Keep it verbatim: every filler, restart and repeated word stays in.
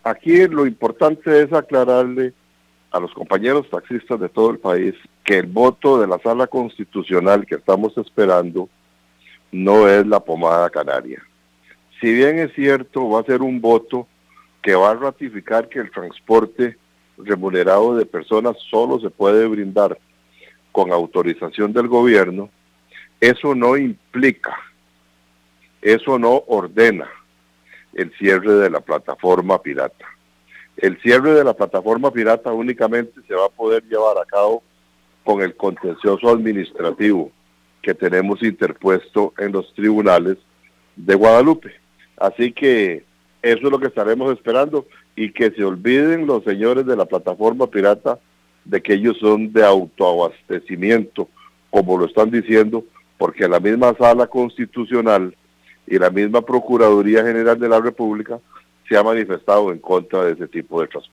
aquí lo importante es aclararle a los compañeros taxistas de todo el país que el voto de la Sala Constitucional que estamos esperando no es la pomada canaria. Si bien es cierto, va a ser un voto que va a ratificar que el transporte remunerado de personas solo se puede brindar con autorización del gobierno, eso no implica, eso no ordena el cierre de la plataforma pirata. El cierre de la plataforma pirata únicamente se va a poder llevar a cabo con el contencioso administrativo que tenemos interpuesto en los tribunales de Guadalupe. Así que eso es lo que estaremos esperando, y que se olviden los señores de la plataforma pirata de que ellos son de autoabastecimiento, como lo están diciendo, porque la misma Sala Constitucional y la misma Procuraduría General de la República se ha manifestado en contra de ese tipo de transporte.